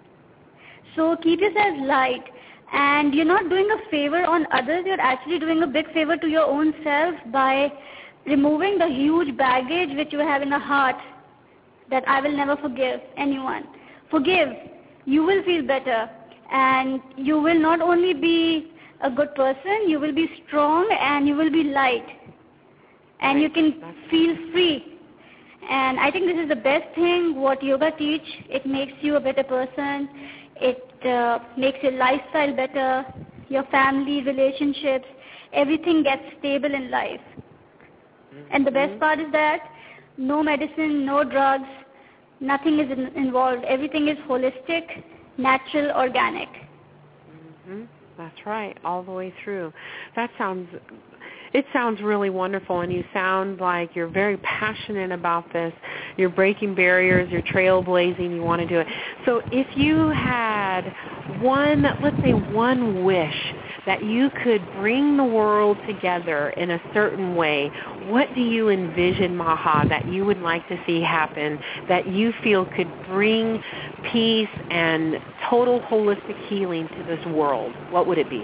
So keep yourself light. And you're not doing a favor on others, you're actually doing a big favor to your own self by removing the huge baggage which you have in the heart that I will never forgive anyone. Forgive. You will feel better. And you will not only be a good person, you will be strong and you will be light. And right. You can feel free. And I think this is the best thing what yoga teach. It makes you a better person. It uh, makes your lifestyle better, your family, relationships, everything gets stable in life. Mm-hmm. And the best part is that no medicine, no drugs, nothing is in, involved. Everything is holistic, natural, organic. Mm-hmm. That's right, all the way through. That sounds... It sounds really wonderful, and you sound like you're very passionate about this. You're breaking barriers, you're trailblazing, you want to do it. So if you had one, let's say one wish that you could bring the world together in a certain way, what do you envision, Maha, that you would like to see happen, that you feel could bring peace and total holistic healing to this world? What would it be?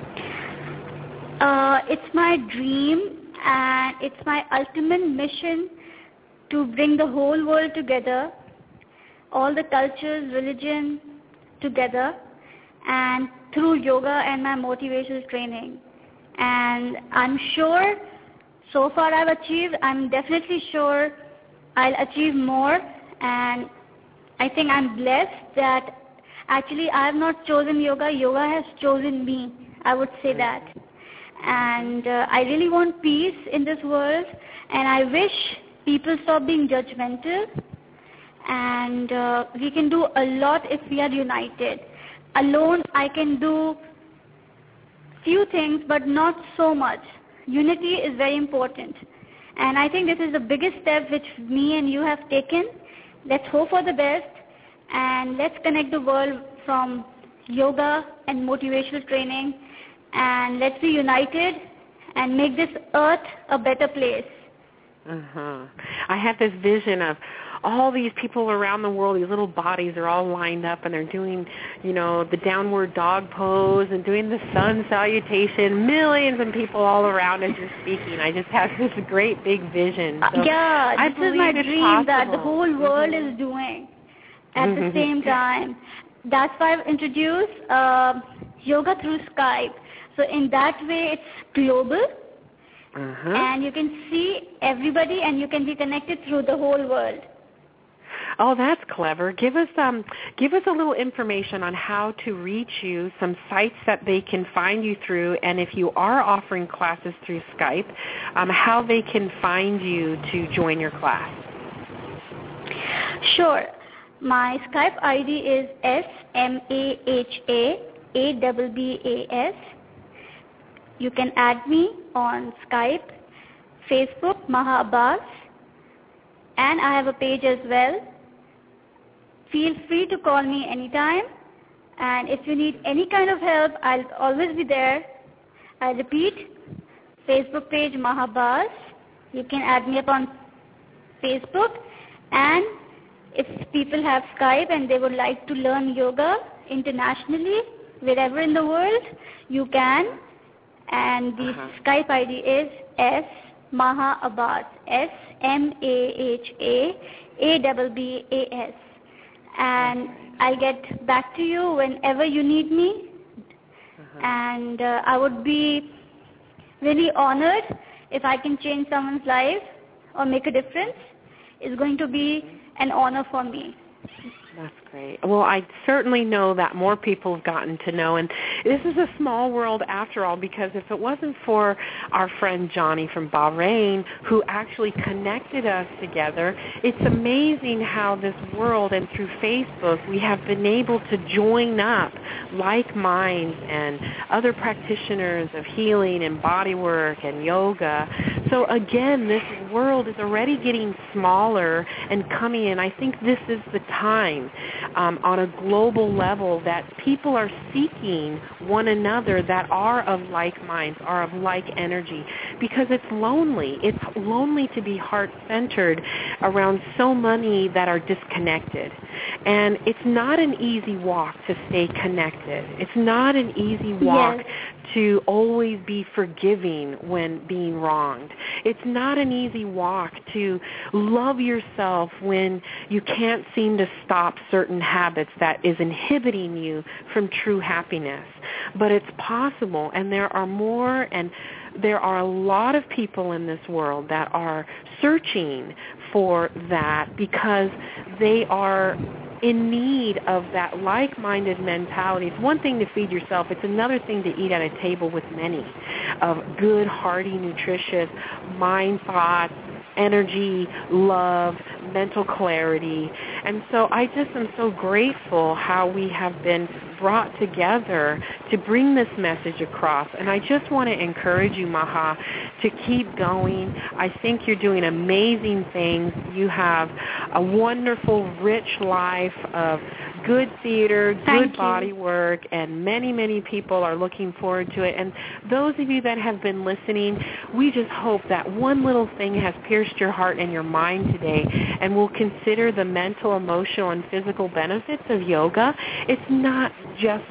Uh, it's my dream and it's my ultimate mission to bring the whole world together, all the cultures, religion together, and through yoga and my motivational training. And I'm sure so far I've achieved, I'm definitely sure I'll achieve more, and I think I'm blessed that actually I have not chosen yoga, yoga has chosen me, I would say that. And uh, I really want peace in this world, and I wish people stop being judgmental, and uh, we can do a lot if we are united. Alone I can do few things, but not so much. Unity is very important, and I think this is the biggest step which me and you have taken. Let's hope for the best, and let's connect the world from yoga and motivational training, and let's be united and make this earth a better place. Uh-huh. I have this vision of all these people around the world, these little bodies are all lined up and they're doing, you know, the downward dog pose and doing the sun salutation, millions of people all around as you're speaking. I just have this great big vision. So yeah, I this is my dream possible. that the whole world mm-hmm. is doing at the same time. That's why I've introduced uh, yoga through Skype. So in that way, it's global, uh-huh. and you can see everybody, and you can be connected through the whole world. Oh, that's clever. Give us um, give us a little information on how to reach you, some sites that they can find you through, and if you are offering classes through Skype, um, how they can find you to join your class. Sure. My Skype I D is S M A H A A B B A S. You can add me on Skype, Facebook, Maha Abbas, and I have a page as well. Feel free to call me anytime, and if you need any kind of help, I'll always be there. I repeat, Facebook page Maha Abbas. You can add me up on Facebook, and if people have Skype and they would like to learn yoga internationally, wherever in the world, you can. And the uh-huh. Skype I D is S Maha Abbas, S M A H A A B B A S. And I'll get back to you whenever you need me. Uh-huh. And uh, I would be really honored if I can change someone's life or make a difference. It's going to be an honor for me. That's great. Well, I certainly know that more people have gotten to know, and this is a small world after all, because if it wasn't for our friend Johnny from Bahrain, who actually connected us together, it's amazing how this world and through Facebook we have been able to join up like minds and other practitioners of healing and body work and yoga. So again, this world is already getting smaller and coming in. I think this is the time um, on a global level that people are seeking one another that are of like minds, are of like energy, because it's lonely. It's lonely to be heart-centered around so many that are disconnected. And it's not an easy walk to stay connected. It's not an easy walk yes. to always be forgiving when being wronged. It's not an easy walk to love yourself when you can't seem to stop certain habits that is inhibiting you from true happiness. But it's possible, and there are more, and there are a lot of people in this world that are searching for that because they are in need of that like-minded mentality. It's one thing to feed yourself. It's another thing to eat at a table with many of good, hearty, nutritious mind thoughts, energy, love, mental clarity. And so I just am so grateful how we have been brought together to bring this message across. And I just want to encourage you, Maha, to keep going. I think you're doing amazing things. You have a wonderful, rich life of good theater, good body work, and many, many people are looking forward to it. And those of you that have been listening, we just hope that one little thing has pierced your heart and your mind today, and will consider the mental, emotional, and physical benefits of yoga. It's not just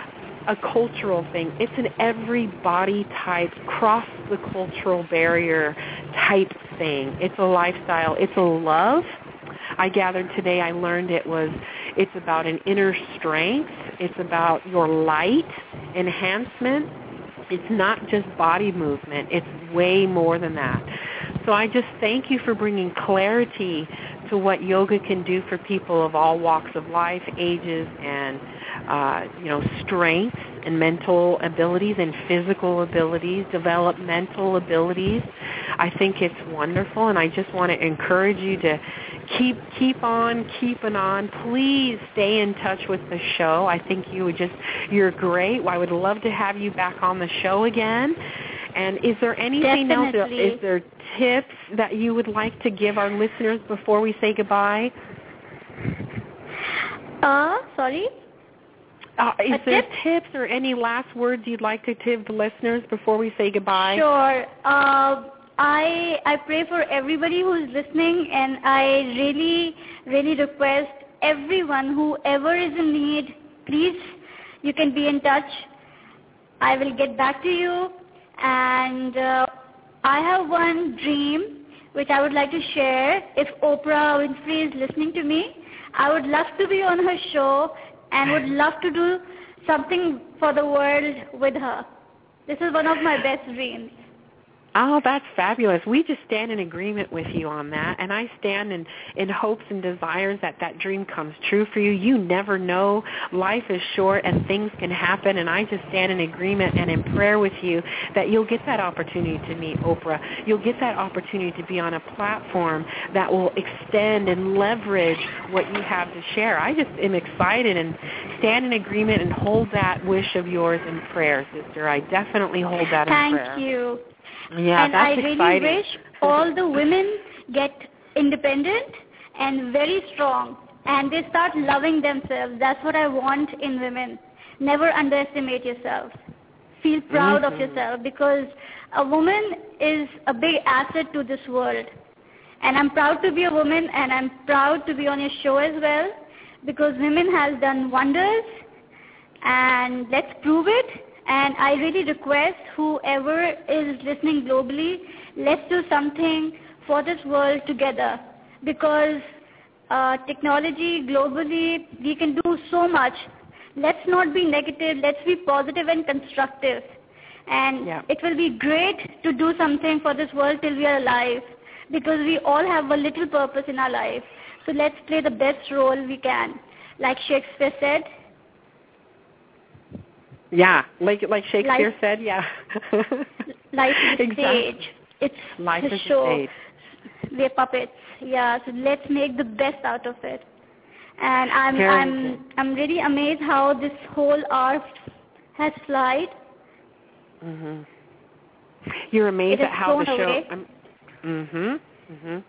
a cultural thing. It's an every body type, cross the cultural barrier type thing. It's a lifestyle. It's a love. I gathered today, I learned it was, it's about an inner strength. It's about your light enhancement. It's not just body movement. It's way more than that. So I just thank you for bringing clarity to what yoga can do for people of all walks of life, ages, and, uh, you know, strengths and mental abilities and physical abilities, developmental abilities. I think it's wonderful, and I just want to encourage you to keep keep on, keeping on. Please stay in touch with the show. I think you would just, you're great. I would love to have you back on the show again. And is there anything Definitely. else? Is there tips that you would like to give our listeners before we say goodbye? Uh, sorry? Uh, is A there tip? tips or any last words you'd like to give the listeners before we say goodbye? Sure. Uh, I I pray for everybody who's listening, and I really, really request everyone, whoever is in need, please, you can be in touch. I will get back to you. And uh, I have one dream which I would like to share. If Oprah Winfrey is listening to me, I would love to be on her show and would love to do something for the world with her. This is one of my best dreams. Oh, that's fabulous. We just stand in agreement with you on that, and I stand in, in hopes and desires that that dream comes true for you. You never know. Life is short, and things can happen, and I just stand in agreement and in prayer with you that you'll get that opportunity to meet Oprah. You'll get that opportunity to be on a platform that will extend and leverage what you have to share. I just am excited and stand in agreement and hold that wish of yours in prayer, sister. I definitely hold that in Thank prayer. Thank you. Yeah, and that's I really exciting. wish all the women get independent and very strong, and they start loving themselves. That's what I want in women. Never underestimate yourself. Feel proud mm-hmm. of yourself, because a woman is a big asset to this world. And I'm proud to be a woman, and I'm proud to be on your show as well, because women has done wonders, and let's prove it. And I really request whoever is listening globally, let's do something for this world together, because uh, technology globally, we can do so much. Let's not be negative. Let's be positive and constructive. And yeah. it will be great to do something for this world till we are alive, because we all have a little purpose in our life. So let's play the best role we can. Like Shakespeare said, Yeah, like like Shakespeare life, said, yeah. Life is a exactly. stage. It's life a is show. A stage. We're puppets. Yeah, so let's make the best out of it. And I'm Very I'm good. I'm really amazed how this whole hour has flied. Mhm. You're amazed It at how the flown show. away. I'm, mhm. Mhm.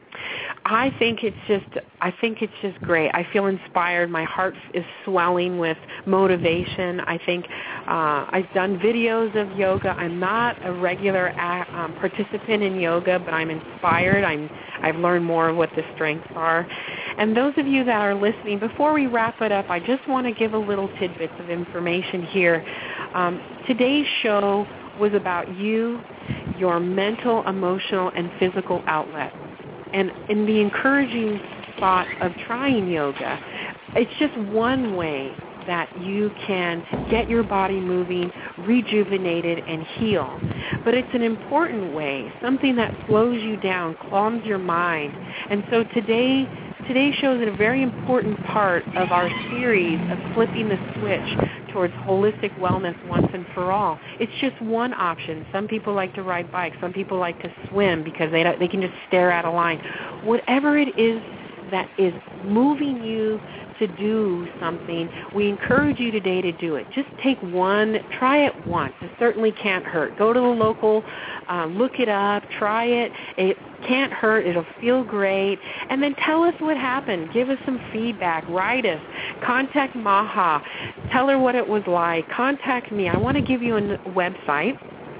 I think it's just I think it's just great. I feel inspired. My heart is swelling with motivation. I think uh, I've done videos of yoga. I'm not a regular a- um, participant in yoga, but I'm inspired. I'm I've learned more of what the strengths are. And those of you that are listening, before we wrap it up, I just want to give a little tidbits of information here. Um, today's show was about you, your mental, emotional, and physical outlet. And in the encouraging thought of trying yoga, it's just one way that you can get your body moving, rejuvenated, and heal. But it's an important way, something that slows you down, calms your mind. And so today, today's show is a very important part of our series of flipping the switch towards holistic wellness once and for all. It's just one option. Some people like to ride bikes. Some people like to swim because they don't, they can just stare at a line. Whatever it is that is moving you to do something, we encourage you today to do it. Just take one, try it once. It certainly can't hurt. Go to the local, uh, look it up, try it. It can't hurt. It'll feel great. And then tell us what happened. Give us some feedback. Write us. Contact Maha. Tell her what it was like. Contact me. I want to give you a website,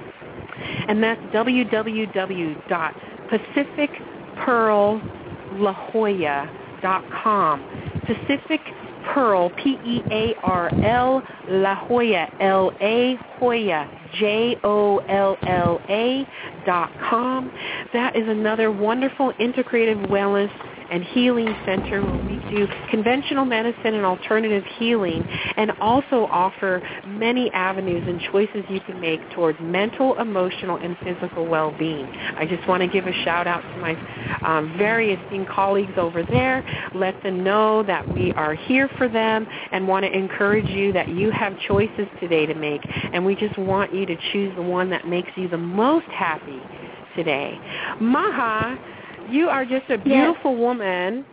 and that's w w w dot pacific pearl la jolla dot com. Pacific Pearl, P E A R L, La Jolla, L A, Jolla, J O L L A dot com. That is another wonderful integrative wellness and healing center where we do conventional medicine and alternative healing, and also offer many avenues and choices you can make towards mental, emotional, and physical well-being. I just want to give a shout out to my um, very esteemed colleagues over there. Let them know that we are here for them and want to encourage you that you have choices today to make, and we just want you to choose the one that makes you the most happy today. Maha, you are just a beautiful yes. woman,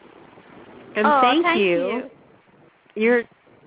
and oh, thank, thank you. you. You're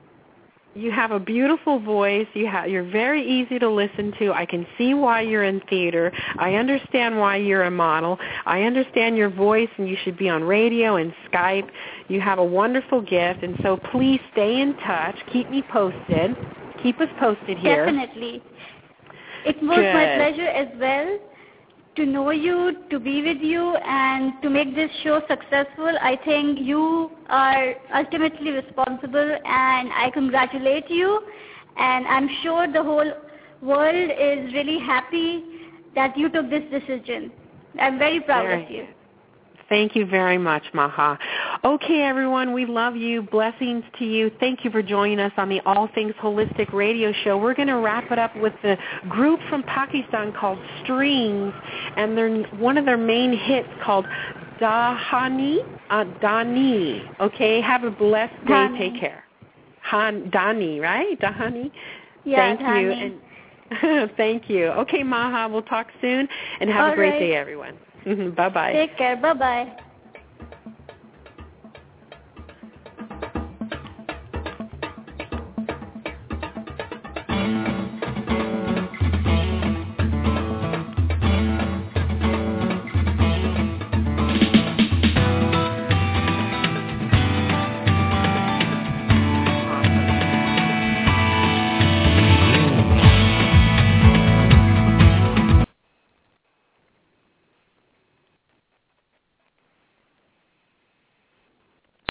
you have a beautiful voice. You have you're very easy to listen to. I can see why you're in theater. I understand why you're a model. I understand your voice, and you should be on radio and Skype. You have a wonderful gift, and so please stay in touch. Keep me posted. Keep us posted here. Definitely. It was Good. my pleasure as well to know you, to be with you, and to make this show successful. I think you are ultimately responsible, and I congratulate you. And I'm sure the whole world is really happy that you took this decision. I'm very proud very of you. Good. Thank you very much, Maha. Okay, everyone, we love you. Blessings to you. Thank you for joining us on the All Things Holistic Radio Show. We're going to wrap it up with the group from Pakistan called Strings, and they're, one of their main hits called Dahani. Uh, Dani. Okay, have a blessed day. Dani. Take care. Han, Dani, right? Dahani. Yeah, Thank Dani. you. And thank you. Okay, Maha, we'll talk soon, and have All a great right. day, everyone. Bye-bye. Take care. Bye-bye.